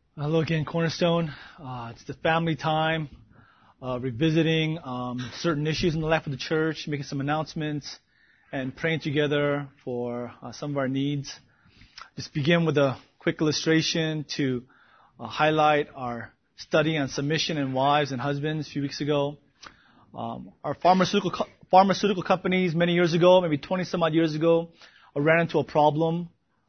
Hello again, Cornerstone. It's the family time, revisiting certain issues in the life of the church, making some announcements, and praying together for some of our needs. Just begin with a quick illustration to highlight our study on submission in wives and husbands a few weeks ago. Our pharmaceutical companies many years ago, maybe 20 some odd years ago, ran into a problem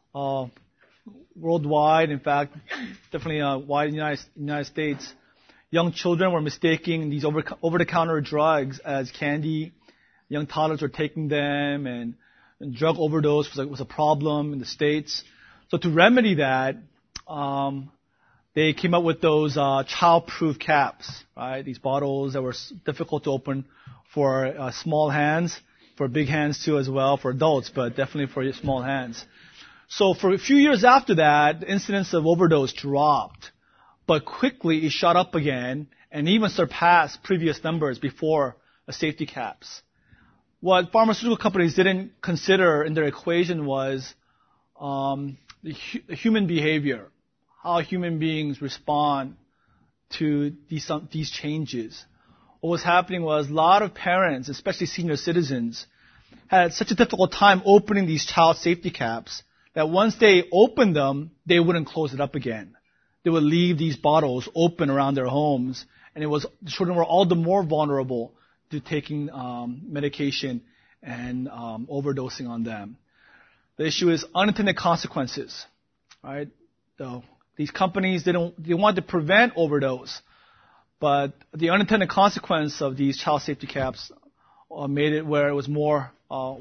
worldwide, in fact, definitely wide in the United States. Young children were mistaking these over-the-counter drugs as candy. Young toddlers were taking them, and drug overdose was a problem in the States. So to remedy that, they came up with those child-proof caps, right? These bottles that were difficult to open for small hands, for big hands too as well, for adults, but definitely for small hands. So for a few years after that, the incidence of overdose dropped, but quickly it shot up again and even surpassed previous numbers before the safety caps. What pharmaceutical companies didn't consider in their equation was the human behavior, how human beings respond to these changes. What was happening was a lot of parents, especially senior citizens, had such a difficult time opening these child safety caps that once they opened them, they wouldn't close it up again. They would leave these bottles open around their homes, and the children were all the more vulnerable to taking medication and overdosing on them. The issue is unintended consequences, right? So these companies, they want to prevent overdose, but the unintended consequence of these child safety caps made it where it was more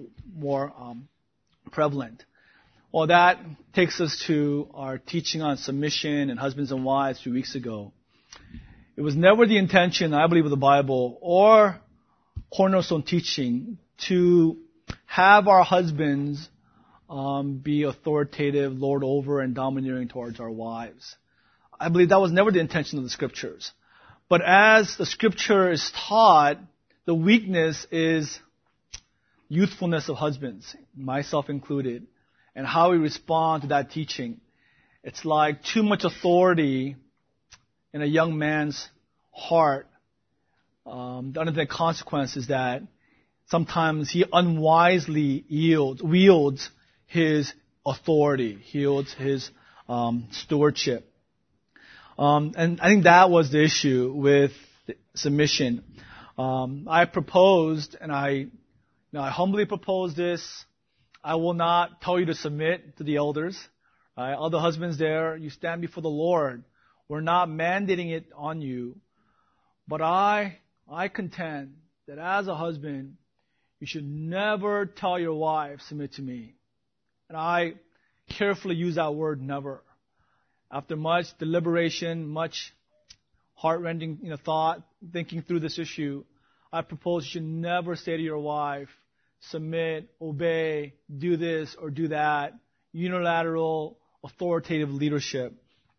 prevalent. Well, that takes us to our teaching on submission and husbands and wives 2 weeks ago. It was never the intention, I believe, of the Bible or Cornerstone teaching to have our husbands be authoritative, lord over, and domineering towards our wives. I believe that was never the intention of the Scriptures. But as the Scripture is taught, the weakness is youthfulness of husbands, myself included, and how we respond to that teaching. It's like too much authority in a young man's heart. The unintended consequence is that sometimes he unwisely wields his authority, wields his stewardship. And I think that was the issue with submission. I proposed, and I humbly proposed this. I will not tell you to submit to the elders. All the husbands there, you stand before the Lord. We're not mandating it on you. But I contend that as a husband, you should never tell your wife, submit to me. And I carefully use that word, never. After much deliberation, much heart-rending thought, thinking through this issue, I propose you should never say to your wife, submit, obey, do this or do that, unilateral, authoritative leadership.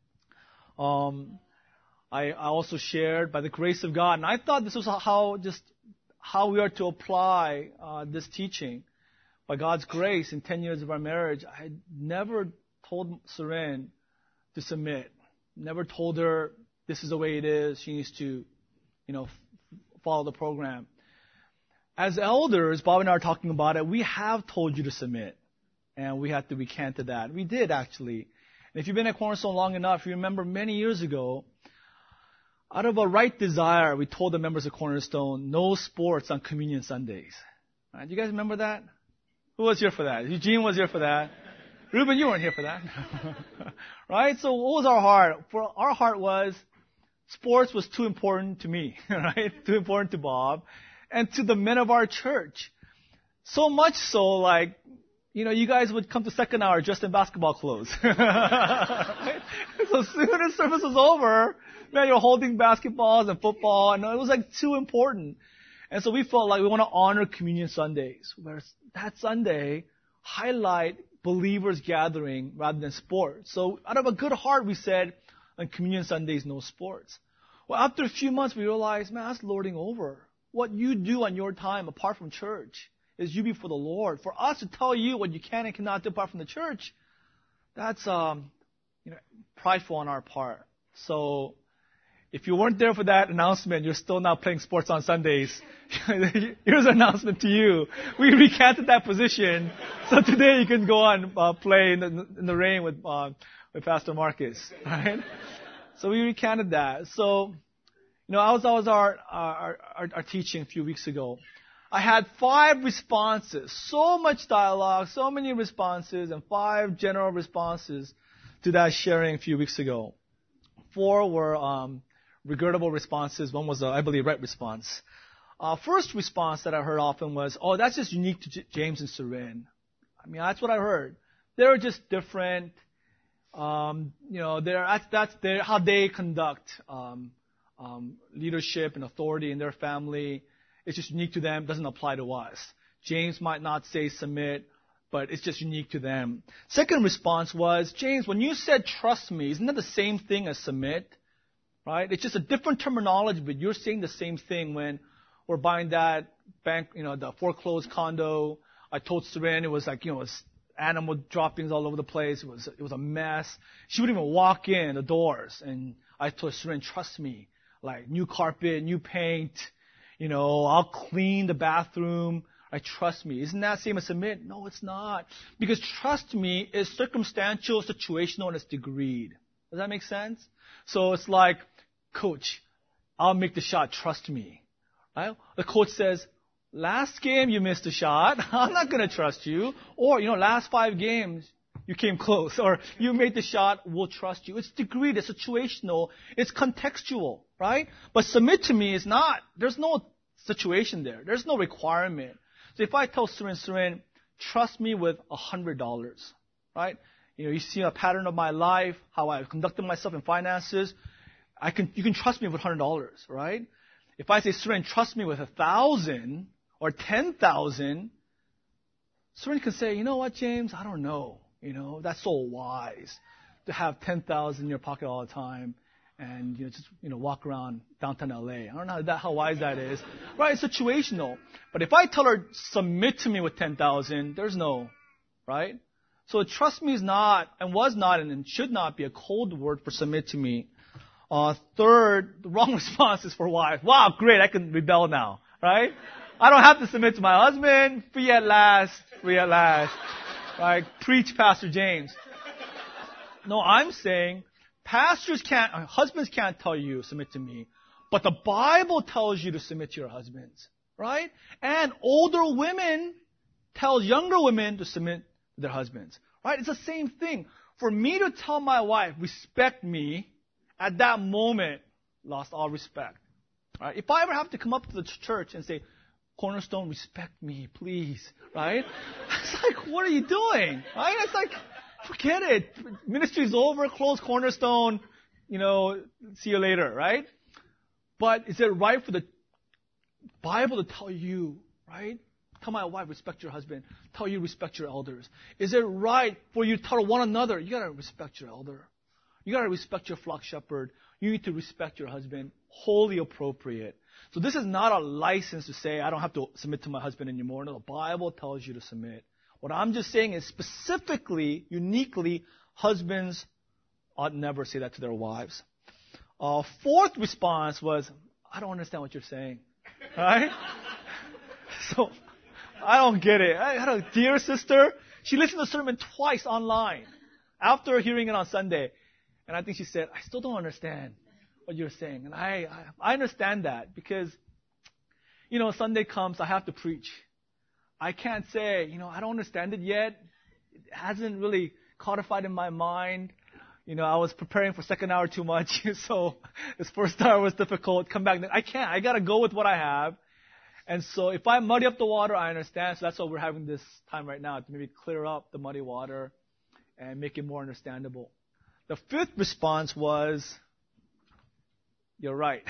I also shared by the grace of God, and I thought this was how we are to apply this teaching. By God's grace, in 10 years of our marriage, I had never told Seren to submit. Never told her this is the way it is. She needs to, follow the program. As elders, Bob and I are talking about it, we have told you to submit. And we had to recant to that. We did, actually. And if you've been at Cornerstone long enough, you remember many years ago, out of a right desire, we told the members of Cornerstone, no sports on Communion Sundays. Right? Do you guys remember that? Who was here for that? Eugene was here for that. Reuben, you weren't here for that. Right? So what was our heart? For our heart was, sports was too important to me, right? Too important to Bob. And to the men of our church. So much so, you guys would come to second hour dressed in basketball clothes. Right? So as soon as service was over, man, you're holding basketballs and football, and it was too important. And so we felt like we want to honor Communion Sundays, where that Sunday highlight believers gathering rather than sports. So out of a good heart, we said, on Communion Sundays, no sports. Well, after a few months, we realized, man, that's lording over. What you do on your time apart from church is you before the Lord. For us to tell you what you can and cannot do apart from the church, that's prideful on our part. So if you weren't there for that announcement, you're still now playing sports on Sundays. Here's an announcement to you. We recanted that position. So today you can go on play in the rain with Pastor Marcus. Right? So we recanted that. So, I was our teaching a few weeks ago. I had 5 responses. So much dialogue, so many responses, and 5 general responses to that sharing a few weeks ago. 4 were regrettable responses. 1 was, I believe, right response. First response that I heard often was, "Oh, that's just unique to James and Surin." I mean, that's what I heard. They're just different. That's how they conduct leadership and authority in their family. It's just unique to them. Doesn't apply to us. James might not say submit, but it's just unique to them. Second response was, "James, when you said trust me, isn't that the same thing as submit?" Right? It's just a different terminology, but you're saying the same thing when we're buying that bank, the foreclosed condo. I told Surin it was like, it was animal droppings all over the place. It was a mess. She wouldn't even walk in the doors. And I told Surin, trust me, like new carpet, new paint, I'll clean the bathroom. Trust me. Isn't that same as submit? No, it's not. Because trust me is circumstantial, situational, and it's degreed. Does that make sense? So it's like, coach, I'll make the shot. Trust me. Right? The coach says, last game you missed a shot. I'm not going to trust you. Or, last 5 games you came close. Or you made the shot. We'll trust you. It's degreed. It's situational. It's contextual. Right? But submit to me is not. There's no situation there. There's no requirement. So if I tell Surin, trust me with $100. Right? You see a pattern of my life, how I've conducted myself in finances. You can trust me with $100, right? If I say, Surin, trust me with 1,000 or 10,000, Surin can say, you know what, James? I don't know. That's so wise to have 10,000 in your pocket all the time and just walk around downtown LA. I don't know how wise that is, right? It's situational. But if I tell her submit to me with 10,000, there's no, right? So trust me is not, and was not, and should not be a cold word for submit to me. Third, the wrong response is for wife. Wow, great, I can rebel now, right? I don't have to submit to my husband. Free at last, free at last. Right? Preach, Pastor James. No, I'm saying husbands can't tell you submit to me, but the Bible tells you to submit to your husbands, right? And older women tell younger women to submit to their husbands, right? It's the same thing. For me to tell my wife, respect me, at that moment, lost all respect. Right? If I ever have to come up to the church and say, Cornerstone, respect me, please, right? It's like, what are you doing? Right? It's like, forget it. Ministry's over, close Cornerstone, see you later, right? But is it right for the Bible to tell you, right? Tell my wife, respect your husband. Tell you, respect your elders. Is it right for you to tell one another, you gotta respect your elder. You got to respect your flock shepherd. You need to respect your husband. Wholly appropriate. So this is not a license to say I don't have to submit to my husband anymore. No, the Bible tells you to submit. What I'm just saying is specifically, uniquely, husbands ought never say that to their wives. Fourth response was, I don't understand what you're saying. Right? So, I don't get it. I had a dear sister. She listened to the sermon twice online after hearing it on Sunday. And I think she said, I still don't understand what you're saying. And I understand that because, Sunday comes, I have to preach. I can't say, I don't understand it yet. It hasn't really codified in my mind. I was preparing for second hour too much. So this first hour was difficult. Come back. I can't. I got to go with what I have. And so if I muddy up the water, I understand. So that's why we're having this time right now to maybe clear up the muddy water and make it more understandable. The fifth response was, you're right.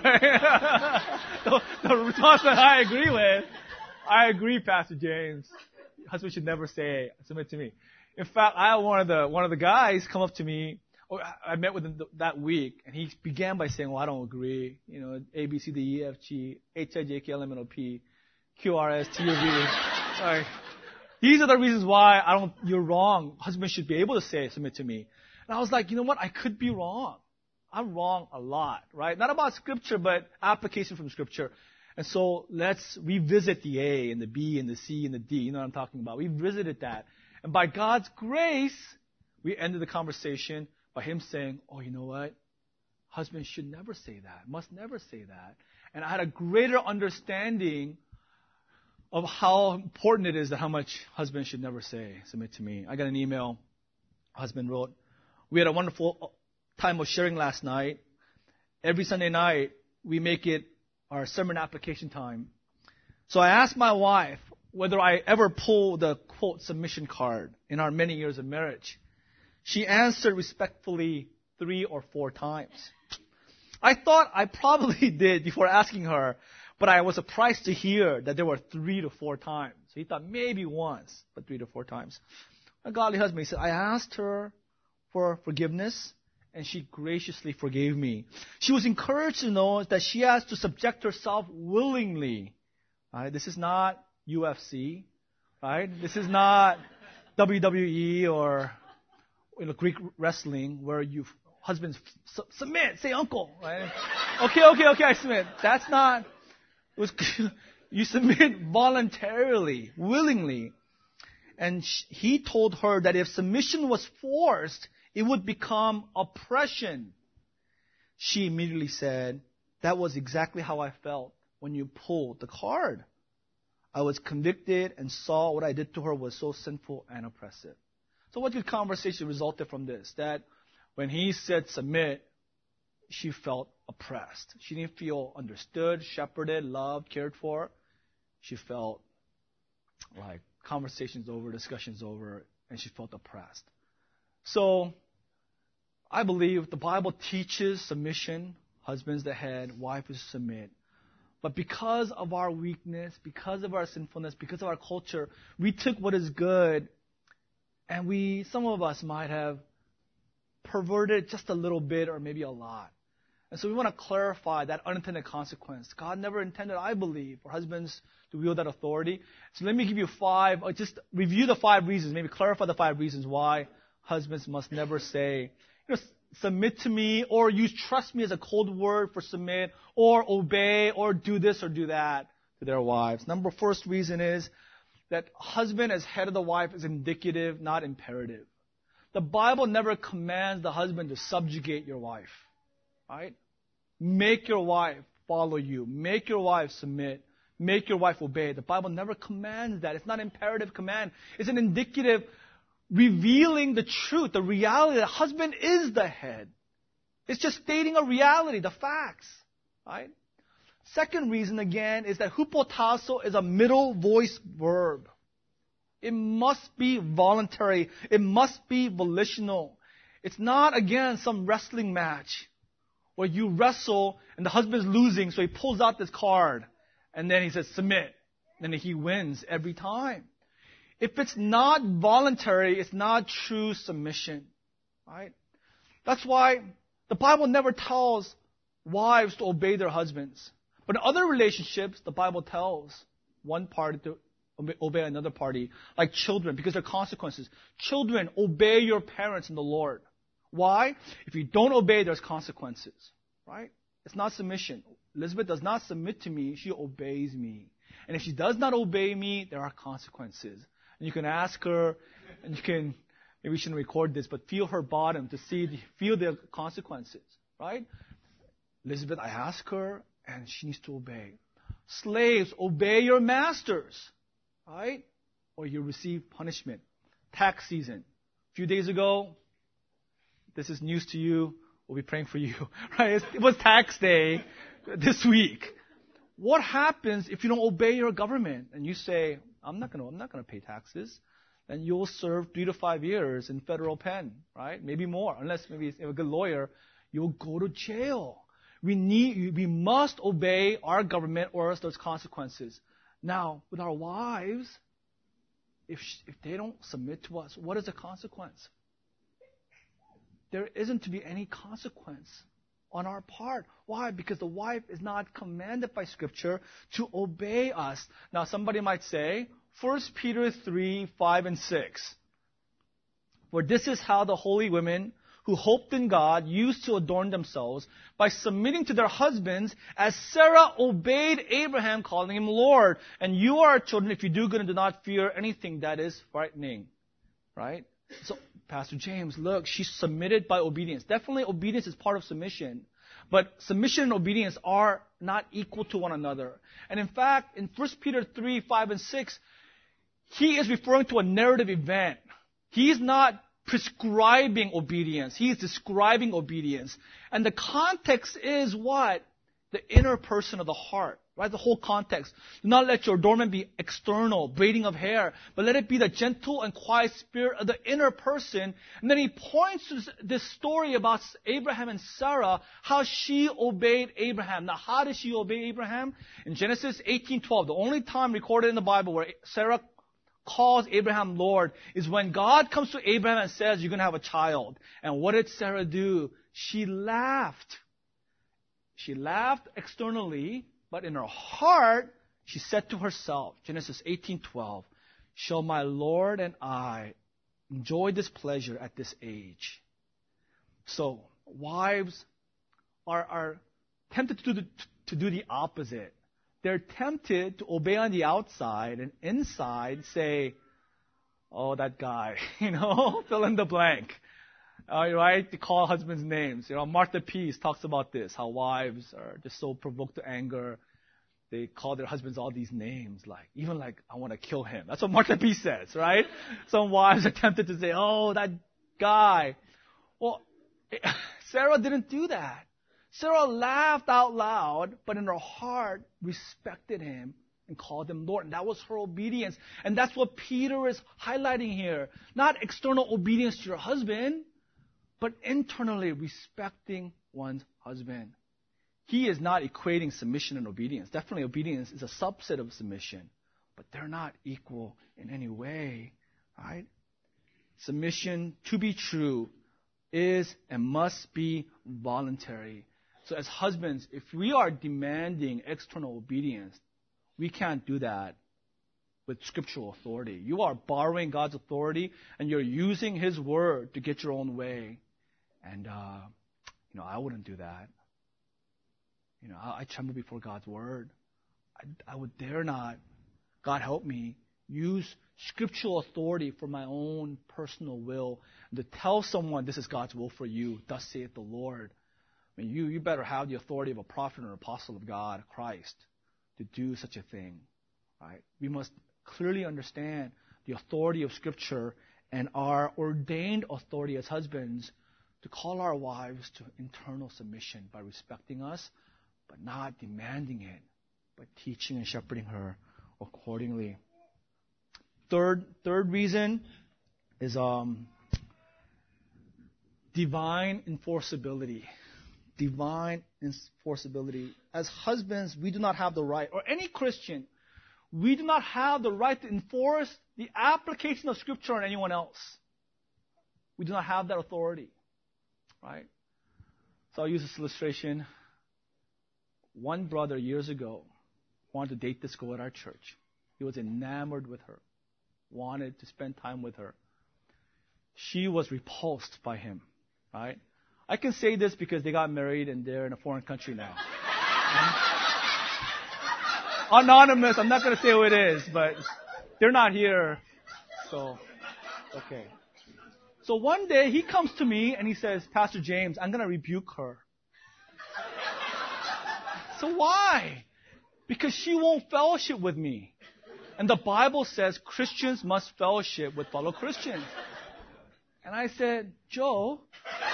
the response that I agree with, I agree, Pastor James. Husband should never say, submit to me. In fact, I had one of the guys come up to me. I met with him that week, and he began by saying, well, I don't agree. A, B, C, D, E, F, G, H, I, J, K, L, M, N, O, P, Q, R, S, T, U, V. Sorry. These are the reasons why you're wrong. Husband should be able to say, submit to me. And I was like, you know what? I could be wrong. I'm wrong a lot, right? Not about Scripture, but application from Scripture. And so let's revisit the A and the B and the C and the D. You know what I'm talking about? We visited that. And by God's grace, we ended the conversation by him saying, oh, you know what? Husbands should never say that, must never say that. And I had a greater understanding of how important it is that how much husbands should never say, submit to me. I got an email. Husband wrote, we had a wonderful time of sharing last night. Every Sunday night, we make it our sermon application time. So I asked my wife whether I ever pull the, quote, submission card in our many years of marriage. She answered respectfully 3 or 4 times. I thought I probably did before asking her, but I was surprised to hear that there were 3 to 4 times. So he thought maybe once, but 3 to 4 times. My godly husband, he said, I asked her for forgiveness, and she graciously forgave me. She was encouraged to know that she has to subject herself willingly. Right? This is not UFC, right? This is not WWE or Greek wrestling where husbands submit, say uncle, right? Okay, I submit. That's not. You submit voluntarily, willingly. And he told her that if submission was forced, it would become oppression. She immediately said, that was exactly how I felt when you pulled the card. I was convicted and saw what I did to her was so sinful and oppressive. So what did conversation resulted from this? That when he said submit, she felt oppressed. She didn't feel understood, shepherded, loved, cared for. She felt like conversation's over, discussion's over, and she felt oppressed. So, I believe the Bible teaches submission, husband's the head, wife is to submit. But because of our weakness, because of our sinfulness, because of our culture, we took what is good and some of us might have perverted just a little bit or maybe a lot. And so we want to clarify that unintended consequence. God never intended, I believe, for husbands to wield that authority. So let me give you 5, or just review the 5 reasons, maybe clarify the 5 reasons why husbands must never say, submit to me, or use trust me as a cold word for submit, or obey, or do this or do that to their wives. First reason is that husband as head of the wife is indicative, not imperative. The Bible never commands the husband to subjugate your wife. Right? Make your wife follow you. Make your wife submit. Make your wife obey. The Bible never commands that. It's not an imperative command. It's an indicative revealing the truth, the reality that husband is the head. It's just stating a reality, the facts. Right? Second reason, again, is that hupotasso is a middle voice verb. It must be voluntary. It must be volitional. It's not, again, some wrestling match where you wrestle and the husband's losing, so he pulls out this card and then he says, submit. And then he wins every time. If it's not voluntary, it's not true submission. Right? That's why the Bible never tells wives to obey their husbands. But in other relationships, the Bible tells one party to obey another party, like children, because there are consequences. Children, obey your parents in the Lord. Why? If you don't obey, there's consequences. Right? It's not submission. Elizabeth does not submit to me, she obeys me. And if she does not obey me, there are consequences. And you can ask her, and you can, maybe we shouldn't record this, but feel her bottom to feel the consequences. Right? Elizabeth, I ask her, and she needs to obey. Slaves, obey your masters. Right? Or you receive punishment. Tax season. A few days ago, this is news to you. We'll be praying for you. Right? It was tax day this week. What happens if you don't obey your government and you say, I'm not gonna pay taxes? Then you'll serve 3 to 5 years in federal pen, right? Maybe more, unless maybe you're a good lawyer, you'll go to jail. We must obey our government or else there's consequences. Now, with our wives, if they don't submit to us, what is the consequence? There isn't to be any consequence on our part. Why? Because the wife is not commanded by Scripture to obey us. Now, somebody might say, 1 Peter 3, 5, and 6. For this is how the holy women who hoped in God used to adorn themselves by submitting to their husbands, as Sarah obeyed Abraham, calling him Lord. And you are children, if you do good and do not fear anything that is frightening. Right? So, Pastor James, look, she submitted by obedience. Definitely obedience is part of submission. But submission and obedience are not equal to one another. And in fact, in 1 Peter 3, 5, and 6, he is referring to a narrative event. He is not prescribing obedience. He is describing obedience. And the context is what? The inner person of the heart. Right? The whole context. Do not let your adornment be external, braiding of hair, but let it be the gentle and quiet spirit of the inner person. And then he points to this story about Abraham and Sarah, how she obeyed Abraham. Now, how did she obey Abraham? In Genesis 18:12, the only time recorded in the Bible where Sarah calls Abraham Lord is when God comes to Abraham and says, you're going to have a child. And what did Sarah do? She laughed. She laughed externally, but in her heart, she said to herself, Genesis 18:12, shall my Lord and I enjoy this pleasure at this age? So, wives are tempted to do the opposite. They're tempted to obey on the outside and inside say, oh, that guy, fill in the blank. Right? To call husbands names. Martha Pease talks about this, how wives are just so provoked to anger. They call their husbands all these names, even I want to kill him. That's what Martha Pease says, right? Some wives are tempted to say, oh, that guy. Well, Sarah didn't do that. Sarah laughed out loud, but in her heart respected him and called him Lord. And that was her obedience. And that's what Peter is highlighting here. Not external obedience to your husband, but internally respecting one's husband. He is not equating submission and obedience. Definitely obedience is a subset of submission, but they're not equal in any way, right? Submission, to be true, is and must be voluntary. So as husbands, if we are demanding external obedience, we can't do that with scriptural authority. You are borrowing God's authority, and you're using His word to get your own way. And, I wouldn't do that. I tremble before God's word. I would dare not, God help me, use scriptural authority for my own personal will and to tell someone this is God's will for you, thus saith the Lord. I mean, you better have the authority of a prophet or an apostle of God, Christ, to do such a thing. Right? We must clearly understand the authority of Scripture and our ordained authority as husbands to call our wives to internal submission by respecting us, but not demanding it, but teaching and shepherding her accordingly. Third reason is divine enforceability. Divine enforceability. As husbands, we do not have the right, or any Christian, we do not have the right to enforce the application of Scripture on anyone else. We do not have that authority. Right? So I'll use this illustration. One brother years ago wanted to date this girl at our church. He was enamored with her, wanted to spend time with her. She was repulsed by him. Right? I can say this because they got married and they're in a foreign country now. Anonymous, I'm not going to say who it is, but they're not here. So, okay. So one day he comes to me and he says, Pastor James, I'm going to rebuke her. So why? Because she won't fellowship with me. And the Bible says Christians must fellowship with fellow Christians. And I said, Joe,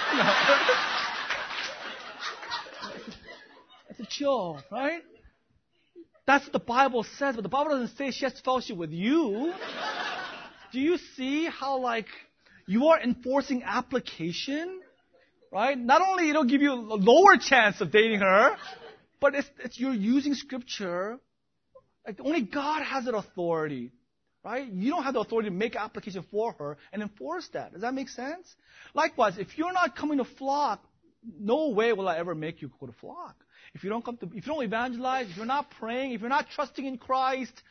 I said, Joe, right? That's what the Bible says, but the Bible doesn't say she has to fellowship with you. Do you see how, you are enforcing application, right? Not only it'll give you a lower chance of dating her, but it's you're using Scripture. Only God has that authority, right? You don't have the authority to make application for her and enforce that. Does that make sense? Likewise, if you're not coming to flock, no way will I ever make you go to flock. If you don't evangelize, if you're not praying, if you're not trusting in Christ,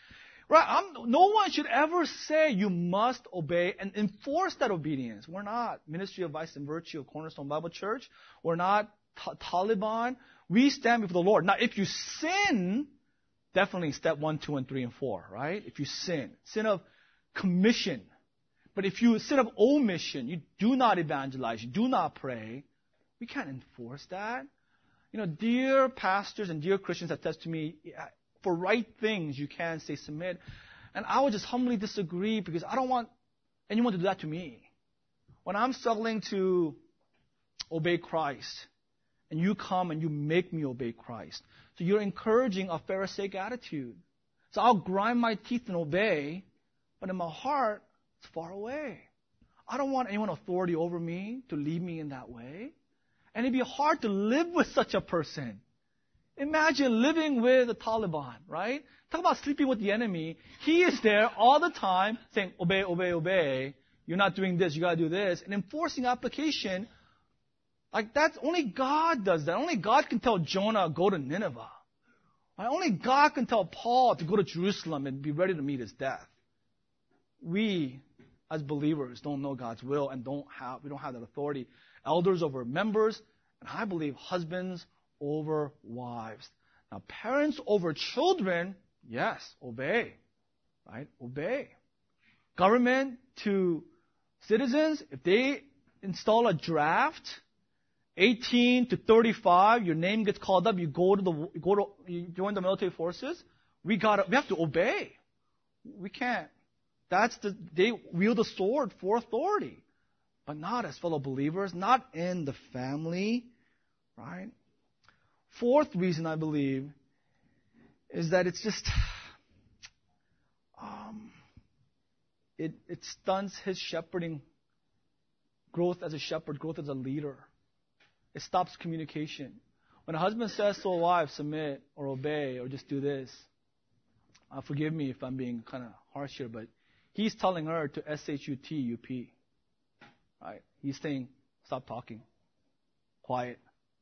Right? No one should ever say you must obey and enforce that obedience. We're not Ministry of Vice and Virtue of Cornerstone Bible Church. We're not Taliban. We stand before the Lord. Now, if you sin, definitely step 1, 2, and 3, and 4, right? If you sin of commission. But if you sin of omission, you do not evangelize, you do not pray, we can't enforce that. Dear pastors and dear Christians have said to me, for right things, you can say submit. And I would just humbly disagree because I don't want anyone to do that to me. When I'm struggling to obey Christ, and you come and you make me obey Christ, so you're encouraging a Pharisaic attitude. So I'll grind my teeth and obey, but in my heart, it's far away. I don't want anyone authority over me to lead me in that way. And it'd be hard to live with such a person. Imagine living with the Taliban, right? Talk about sleeping with the enemy. He is there all the time saying, obey, obey, obey. You're not doing this, you gotta do this. And enforcing application, like that's, only God does that. Only God can tell Jonah, go to Nineveh. Right? Only God can tell Paul to go to Jerusalem and be ready to meet his death. We, as believers, don't know God's will and we don't have that authority. Elders over members, and I believe husbands over wives. Now, parents over children, yes, obey. Right? Obey. Government to citizens, if they install a draft, 18 to 35, your name gets called up, you join the military forces, we have to obey. We can't. They wield the sword for authority, but not as fellow believers, not in the family, right? Fourth reason I believe is that it's just, it stunts his shepherding growth as a shepherd, growth as a leader. It stops communication. When a husband says to a wife, submit or obey or just do this, forgive me if I'm being kind of harsh here, but he's telling her to S-H-U-T-U-P. Right? He's saying, stop talking. Quiet.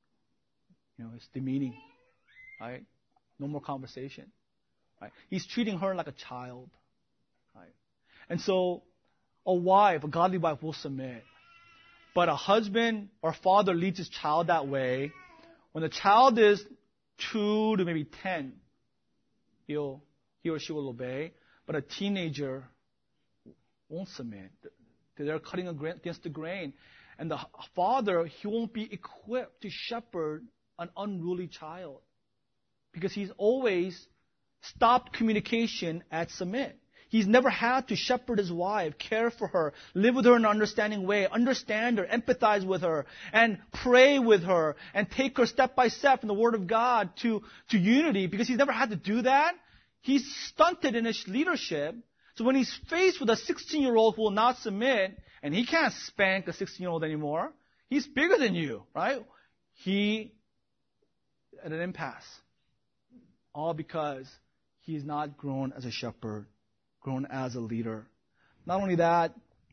It's demeaning. Right? No more conversation. Right? He's treating her like a child. Right? And so, a godly wife will submit. But a husband or father leads his child that way. When the child is 2 to maybe 10, he or she will obey. But a teenager won't submit. They're cutting against the grain. And the father, he won't be equipped to shepherd an unruly child. Because he's always stopped communication at submit. He's never had to shepherd his wife, care for her, live with her in an understanding way, understand her, empathize with her, and pray with her, and take her step by step in the Word of God to unity. Because he's never had to do that, he's stunted in his leadership. So when he's faced with a 16-year-old who will not submit, and he can't spank a 16-year-old anymore, he's bigger than you, right? He at an impasse. All because he's not grown as a shepherd, grown as a leader. Not only that,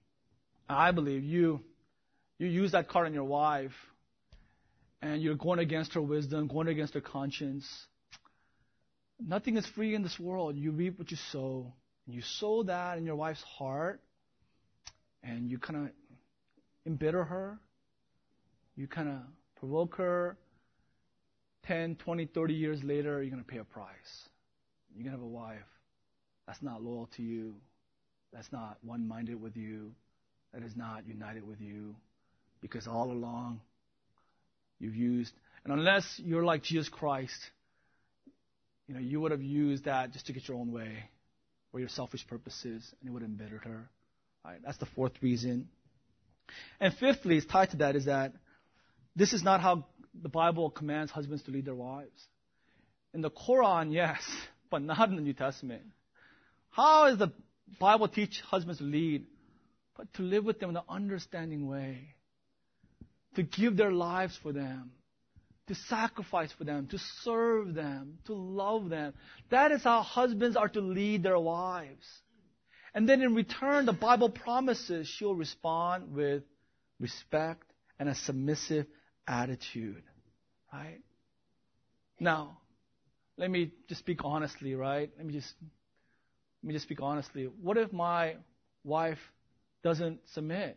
I believe you use that card on your wife, and you're going against her wisdom, going against her conscience. Nothing is free in this world. You reap what you sow. You sow that in your wife's heart, and you kind of embitter her. You kind of provoke her. 10, 20, 30 years later, you're going to pay a price. You're going to have a wife that's not loyal to you, that's not one-minded with you, that is not united with you, because all along you've used, and unless you're like Jesus Christ, you would have used that just to get your own way, or your selfish purposes, and it would have embittered her. All right, that's the fourth reason. And fifthly, it's tied to that, is that this is not how the Bible commands husbands to lead their wives. In the Quran, yes, but not in the New Testament. How does the Bible teach husbands to lead? But to live with them in an understanding way. To give their lives for them. To sacrifice for them. To serve them. To love them. That is how husbands are to lead their wives. And then in return, the Bible promises she'll respond with respect and a submissive attitude. Right? Now, let me just speak honestly, right? Let me just let me just speak honestly. What if my wife doesn't submit?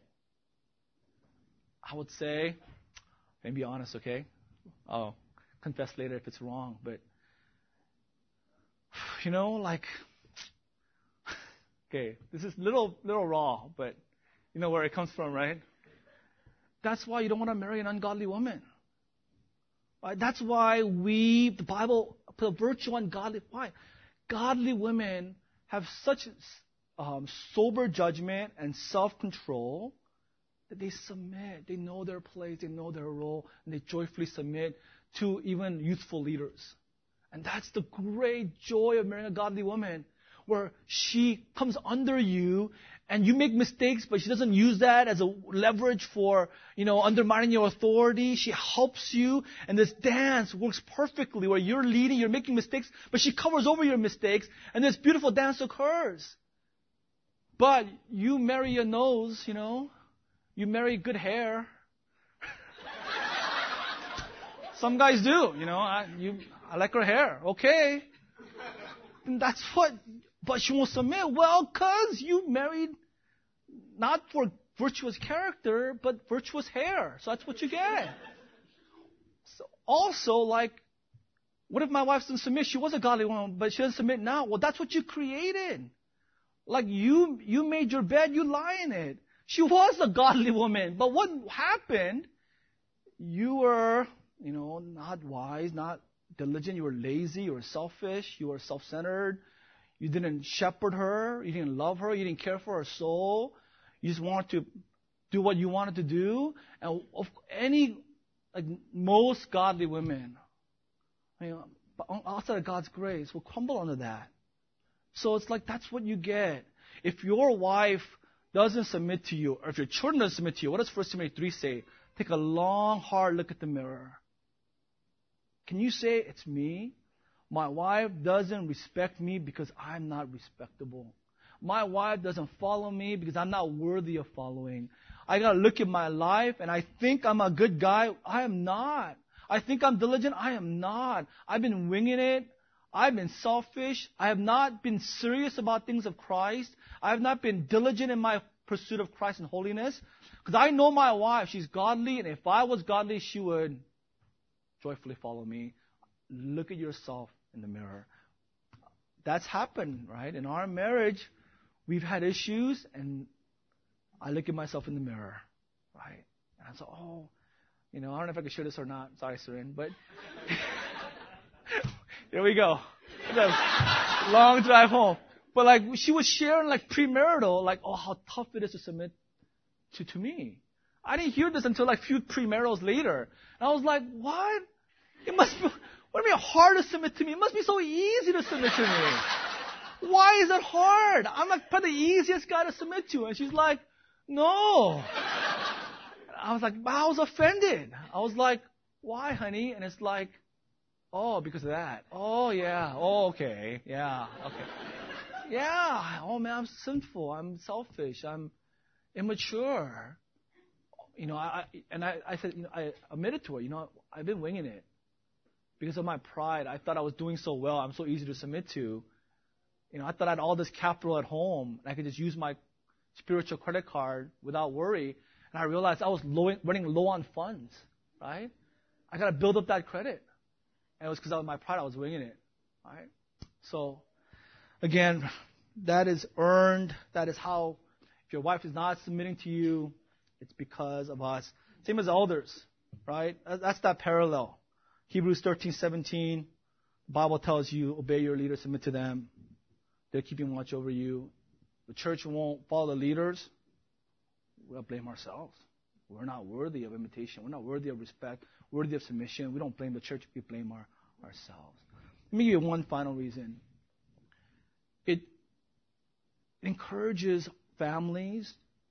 I would say, let me be honest, okay? I'll confess later if it's wrong, but okay, this is little raw, but you know where it comes from, right? That's why you don't want to marry an ungodly woman. Right? That's why the Bible put a virtue on godly. Why? Godly women have such sober judgment and self-control that they submit. They know their place, they know their role, and they joyfully submit to even youthful leaders. And that's the great joy of marrying a godly woman, where she comes under you and you make mistakes, but she doesn't use that as a leverage for, undermining your authority. She helps you, and this dance works perfectly where you're leading, you're making mistakes, but she covers over your mistakes, and this beautiful dance occurs. But you marry a nose, you marry good hair. Some guys do, I like her hair. Okay. And that's but she won't submit. Well, because you married not for virtuous character, but virtuous hair. So that's what you get. So also, what if my wife doesn't submit? She was a godly woman, but she doesn't submit now. Well, that's what you created. You made your bed, you lie in it. She was a godly woman, but what happened? You were, not wise, not diligent. You were lazy. You were selfish. You were self-centered. You didn't shepherd her. You didn't love her. You didn't care for her soul. You just wanted to do what you wanted to do. And most godly women, outside of God's grace, will crumble under that. So it's that's what you get. If your wife doesn't submit to you, or if your children doesn't submit to you, what does 1 Timothy 3 say? Take a long, hard look at the mirror. Can you say, it's me? My wife doesn't respect me because I'm not respectable. My wife doesn't follow me because I'm not worthy of following. I got to look at my life, and I think I'm a good guy. I am not. I think I'm diligent. I am not. I've been winging it. I've been selfish. I have not been serious about things of Christ. I have not been diligent in my pursuit of Christ and holiness. Because I know my wife. She's godly, and if I was godly, she would joyfully follow me. Look at yourself in the mirror. That's happened, right? In our marriage, we've had issues, and I look at myself in the mirror, right? And I say, I don't know if I can share this or not. Sorry, Surin, but here we go. It's a long drive home. But she was sharing premarital, how tough it is to submit to me. I didn't hear this until few premaritals later. And I was like, what? It must be, what do you mean hard to submit to me? It must be so easy to submit to me. Why is it hard? I'm probably the easiest guy to submit to. And she's like, no. I was I was offended. I was like, why, honey? And it's because of that. Oh, yeah. Oh, okay. Yeah. Okay. Yeah. Oh, man, I'm sinful. I'm selfish. I'm immature. I said, I admitted to her, I've been winging it. Because of my pride, I thought I was doing so well. I'm so easy to submit to. I thought I had all this capital at home, and I could just use my spiritual credit card without worry. And I realized I was running low on funds, right? I got to build up that credit. And it was because of my pride. I was winging it, right? So, again, that is earned. That is how, if your wife is not submitting to you, it's because of us. Same as elders, right? That's that parallel. Hebrews 13:17, the Bible tells you, obey your leaders, submit to them. They're keeping watch over you. The church won't follow the leaders. We'll blame ourselves. We're not worthy of imitation. We're not worthy of respect, worthy of submission. We don't blame the church. We blame ourselves. Let me give you one final reason. It encourages families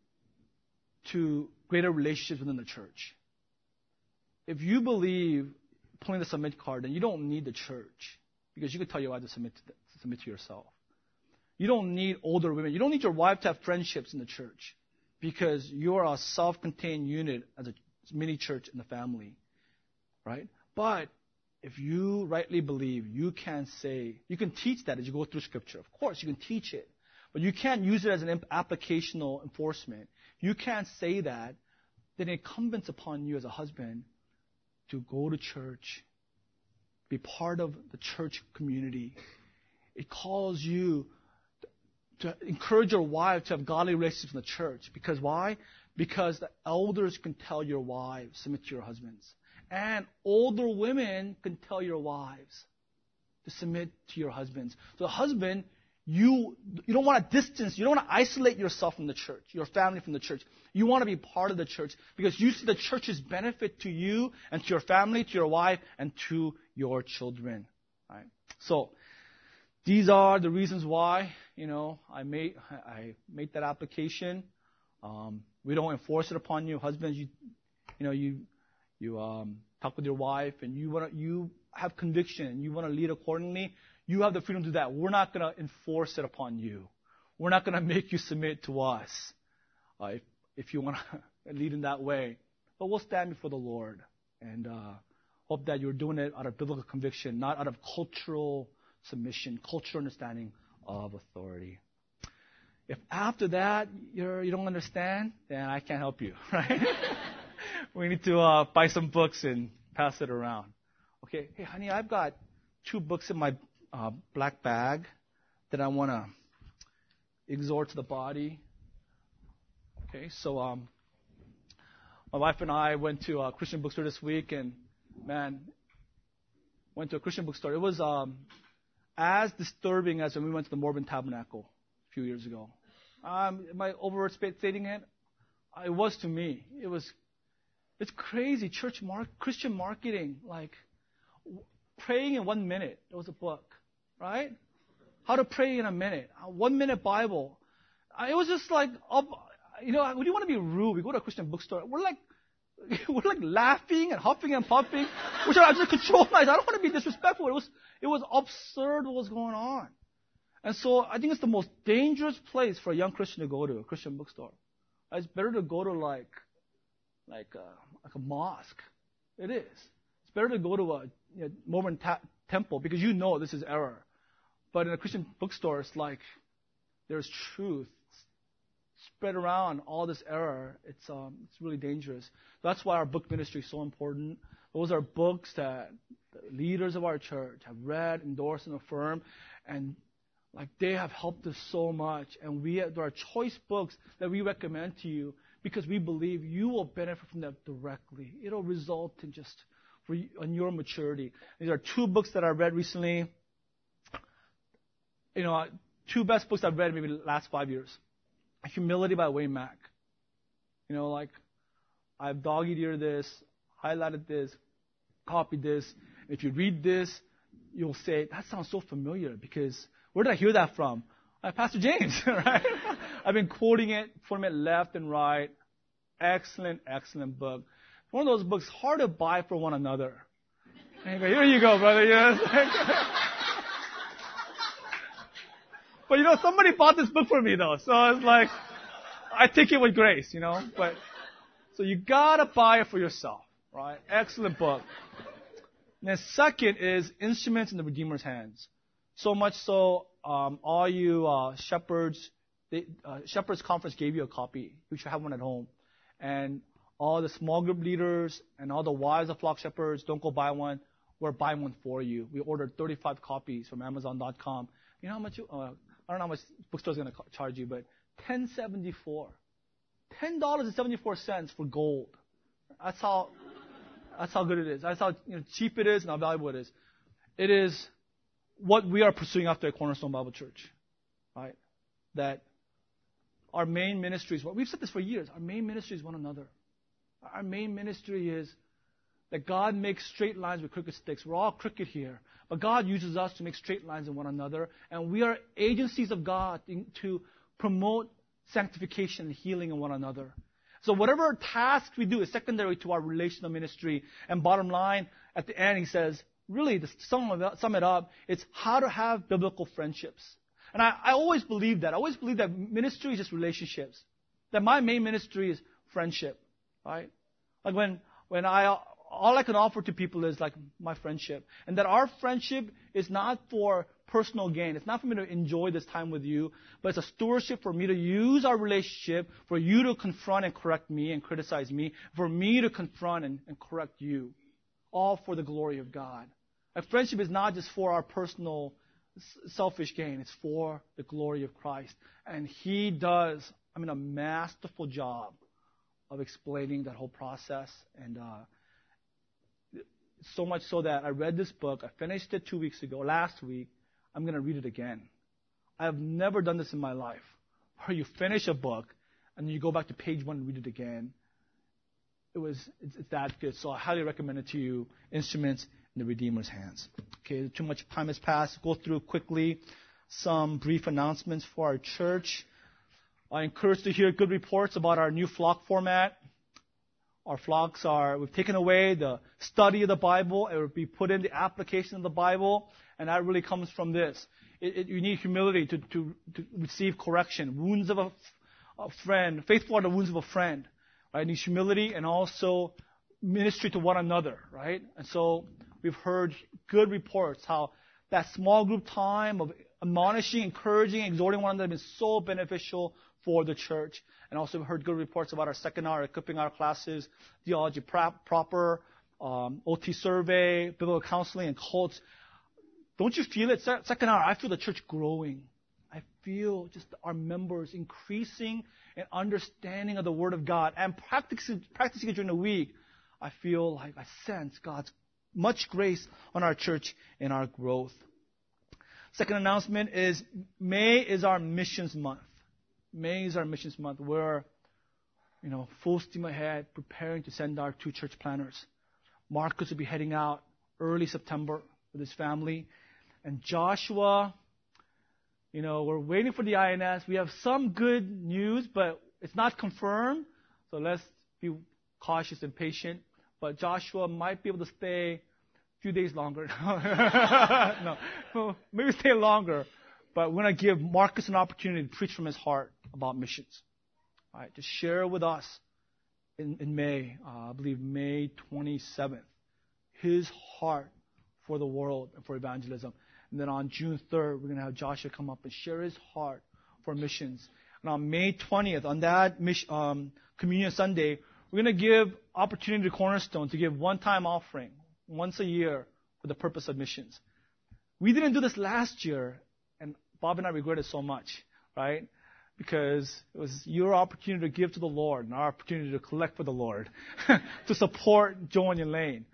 to greater relationships within the church. If you believe pulling the submit card, then you don't need the church, because you can tell your wife to submit to yourself. You don't need older women. You don't need your wife to have friendships in the church, because you're a self-contained unit as a mini church in the family, right? But if you rightly believe, you can teach that as you go through Scripture. Of course, you can teach it. But you can't use it as an applicational enforcement. You can't say that. Then it incumbents upon you as a husband to go to church, be part of the church community. It calls you to encourage your wife to have godly relationships in the church. Because why? Because the elders can tell your wives, submit to your husbands. And older women can tell your wives to submit to your husbands. So the husband, you don't want to distance, you don't want to isolate yourself from the church, your family from the church. You want to be part of the church because you see the church's benefit to you and to your family, to your wife, and to your children. Right? So these are the reasons why, I made that application. We don't enforce it upon you. Husbands, you talk with your wife and you have conviction and you want to lead accordingly. You have the freedom to do that. We're not going to enforce it upon you. We're not going to make you submit to us if you want to lead in that way. But we'll stand before the Lord and hope that you're doing it out of biblical conviction, not out of cultural submission, cultural understanding of authority. If after that you don't understand, then I can't help you, right? We need to buy some books and pass it around. Okay, hey honey, I've got 2 books in my black bag that I want to exhort to the body. Okay, so my wife and I went to a Christian bookstore this week, and went to a Christian bookstore. It was as disturbing as when we went to the Mormon Tabernacle a few years ago. Am I overstating it? It was to me. It's crazy. Christian marketing, like praying in 1 minute. There was a book, right? How to pray in a minute. A 1 minute Bible. It was just like, when you want to be rude, we go to a Christian bookstore. We're like laughing and huffing and puffing, which I just control myself. I don't want to be disrespectful. It was absurd what was going on. And so I think it's the most dangerous place for a young Christian to go to, a Christian bookstore. It's better to go to like a mosque. It is. It's better to go to a Mormon temple because this is error. But in a Christian bookstore, it's like there's truth spread around all this error. It's really dangerous. That's why our book ministry is so important. Those are books that the leaders of our church have read, endorsed, and affirmed, and they have helped us so much. And there are choice books that we recommend to you because we believe you will benefit from them directly. It'll result in on your maturity. These are 2 books that I read recently. 2 best books I've read maybe the last 5 years. Humility by Wayne Mack. I've dog-eared this, highlighted this, copied this. If you read this, you'll say, that sounds so familiar because where did I hear that from? Pastor James, right? I've been quoting it left and right. Excellent, excellent book. One of those books hard to buy for one another. And you go, here you go, brother. Yes. But somebody bought this book for me though, so it's like, I take it with grace, But so you gotta buy it for yourself, right? Excellent book. And then second is Instruments in the Redeemer's Hands. So much so, all you shepherds, Shepherds Conference gave you a copy. You should have one at home. And all the small group leaders and all the wives of flock shepherds, don't go buy one. We're buying one for you. We ordered 35 copies from Amazon.com. You know how much? I don't know how much bookstore's going to charge you, but $10.74. $10.74 for gold. That's how good it is. That's how cheap it is and how valuable it is. It is what we are pursuing after at Cornerstone Bible Church, right? That our main ministry is we've said this for years. Our main ministry is one another. Our main ministry is that God makes straight lines with crooked sticks. We're all crooked here. But God uses us to make straight lines in one another. And we are agencies of God to promote sanctification and healing in one another. So whatever task we do is secondary to our relational ministry. And bottom line, at the end, he says, really, to sum it up, it's how to have biblical friendships. And I always believe that. I always believe that ministry is just relationships. That my main ministry is friendship, right? Like when I all I can offer to people is like my friendship. And that our friendship is not for personal gain. It's not for me to enjoy this time with you, but it's a stewardship for me to use our relationship, for you to confront and correct me and criticize me, for me to confront and correct you. All for the glory of God. A friendship is not just for our personal selfish gain. It's for the glory of Christ. And He does, a masterful job of explaining that whole process. And so much so that I read this book. I finished it 2 weeks ago. Last week, I'm going to read it again. I have never done this in my life, where you finish a book and you go back to page 1 and read it again. It's that good. So I highly recommend it to you. Instruments in the Redeemer's hands. Okay, too much time has passed. Go through quickly some brief announcements for our church. I encourage to hear good reports about our new flock format. Our flocks we've taken away the study of the Bible. It will be put in the application of the Bible. And that really comes from this. You need humility to receive correction. Wounds of a friend. Faithful are the wounds of a friend. Right? It needs humility and also ministry to one another. Right? And so we've heard good reports how that small group time of admonishing, encouraging, exhorting one another has been so beneficial for the church. And also we've heard good reports about our second hour, equipping our classes, theology proper, OT survey, biblical counseling, and cults. Don't you feel it? Second hour, I feel the church growing. I feel just our members increasing in understanding of the Word of God and practicing it during the week. I feel like I sense God's much grace on our church and our growth. Second announcement is May is our missions month. May is our missions month. We're, full steam ahead, preparing to send our 2 church planners. Marcus will be heading out early September with his family. And Joshua, we're waiting for the INS. We have some good news, but it's not confirmed. So let's be cautious and patient. But Joshua might be able to stay a few days longer. No, maybe stay longer. But we're going to give Marcus an opportunity to preach from his heart about missions. All right, to share with us in May, I believe May 27th, his heart for the world and for evangelism. And then on June 3rd, we're going to have Joshua come up and share his heart for missions. And on May 20th, on that Communion Sunday, we're going to give opportunity to Cornerstone to give one-time offering once a year for the purpose of missions. We didn't do this last year, and Bob and I regret it so much, right? Because it was your opportunity to give to the Lord and our opportunity to collect for the Lord, to support Joan and Elaine.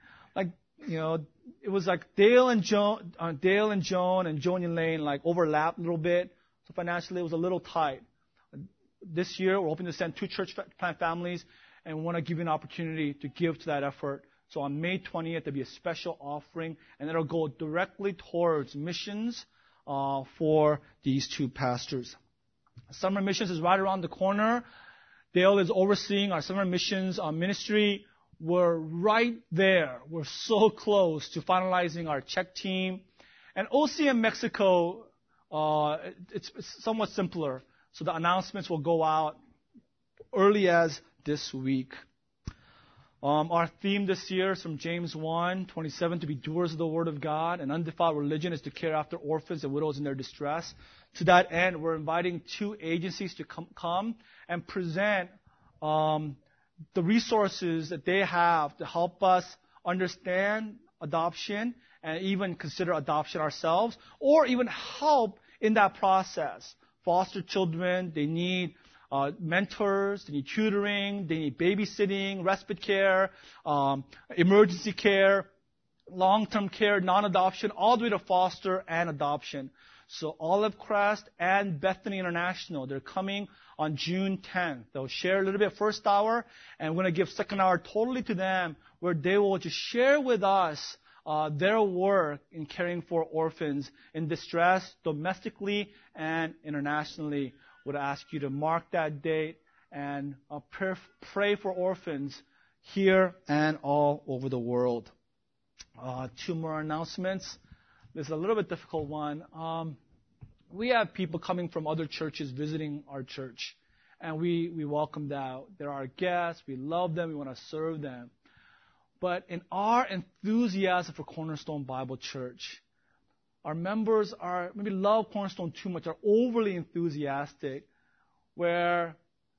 It was like Dale and Joan and Joan and Elaine overlapped a little bit. So financially it was a little tight. This year we're hoping to send 2 church plant families, and we want to give you an opportunity to give to that effort. So on May 20th there'll be a special offering, and it'll go directly towards missions for these 2 pastors. Summer missions is right around the corner. Dale is overseeing our summer missions ministry. We're right there. We're so close to finalizing our Czech team. And OCM Mexico, it's somewhat simpler. So the announcements will go out early as this week. Our theme this year is from James 1:27, to be doers of the Word of God. And undefiled religion is to care after orphans and widows in their distress. To that end, we're inviting 2 agencies to come and present the resources that they have to help us understand adoption and even consider adoption ourselves, or even help in that process. Foster children, they need mentors, they need tutoring, they need babysitting, respite care, emergency care, long-term care, non-adoption, all the way to foster and adoption. So Olive Crest and Bethany International, they're coming on June 10th. They'll share a little bit first hour, and we're going to give second hour totally to them, where they will just share with us their work in caring for orphans in distress, domestically and internationally. Would ask you to mark that date and pray for orphans here and all over the world. 2 more announcements. This is a little bit difficult one. We have people coming from other churches visiting our church, and we welcome that. They're our guests. We love them. We want to serve them. But in our enthusiasm for Cornerstone Bible Church, our members are maybe love Cornerstone too much, are overly enthusiastic, where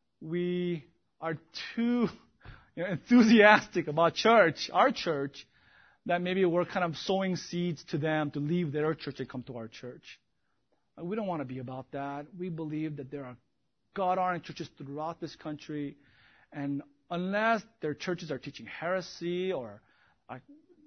we are too enthusiastic about church, our church, that maybe we're kind of sowing seeds to them to leave their church and come to our church. We don't want to be about that. We believe that there are God-honoring churches throughout this country, and unless their churches are teaching heresy or are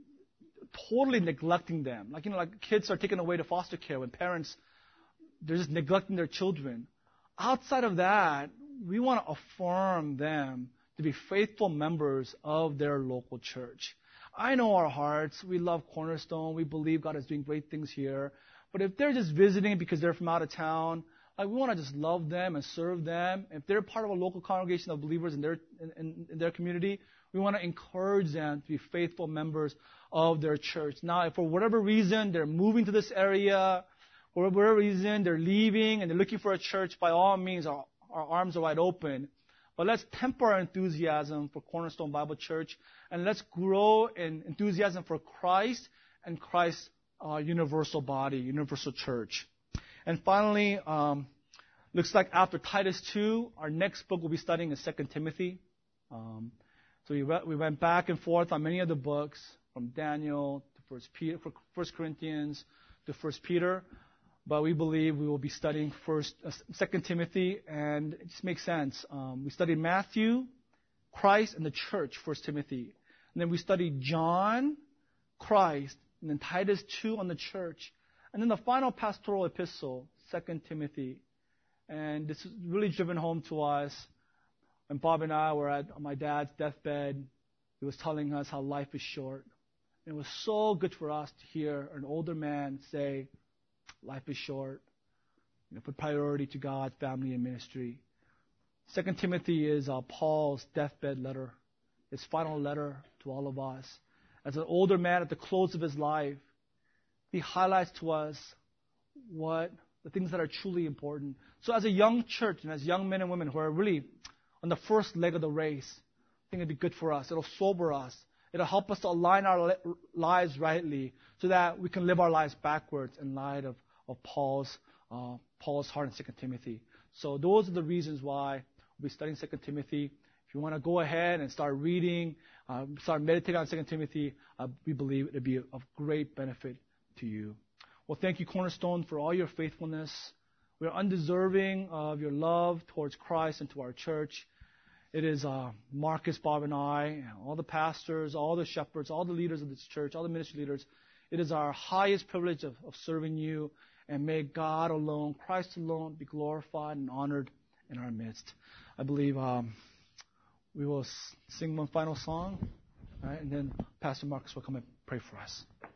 totally neglecting them, like kids are taken away to foster care when parents, they're just neglecting their children. Outside of that, we want to affirm them to be faithful members of their local church. I know our hearts. We love Cornerstone. We believe God is doing great things here. But if they're just visiting because they're from out of town, we want to just love them and serve them. If they're part of a local congregation of believers in their community, we want to encourage them to be faithful members of their church. Now, if for whatever reason they're moving to this area, for whatever reason they're leaving and they're looking for a church, by all means, our arms are wide open. But let's temper our enthusiasm for Cornerstone Bible Church, and let's grow in enthusiasm for Christ and Christ's universal body, universal church. And finally, looks like after Titus 2, our next book we'll be studying is 2 Timothy. So we went back and forth on many of the books, from Daniel to 1 Corinthians to 1 Peter. But we believe we will be studying 2 Timothy, and it just makes sense. We studied Matthew, Christ, and the church, 1 Timothy. And then we studied John, Christ, and then Titus 2 on the church. And then the final pastoral epistle, 2 Timothy. And this is really driven home to us. When Bob and I were at my dad's deathbed, he was telling us how life is short. And it was so good for us to hear an older man say, life is short. Put priority to God, family, and ministry. 2 Timothy is Paul's deathbed letter, his final letter to all of us. As an older man at the close of his life, he highlights to us what the things that are truly important. So as a young church and as young men and women who are really on the first leg of the race, I think it'd be good for us. It'll sober us. It'll help us to align our lives rightly so that we can live our lives backwards in light of Paul's heart in 2 Timothy. So those are the reasons why we'll be studying 2 Timothy. If you want to go ahead and start reading, start meditating on 2 Timothy, we believe it would be of great benefit to you. Well, thank you, Cornerstone, for all your faithfulness. We are undeserving of your love towards Christ and to our church. It is Marcus, Bob, and I, all the pastors, all the shepherds, all the leaders of this church, all the ministry leaders. It is our highest privilege of serving you. And may God alone, Christ alone, be glorified and honored in our midst. I believe we will sing one final song, right? And then Pastor Marcus will come and pray for us.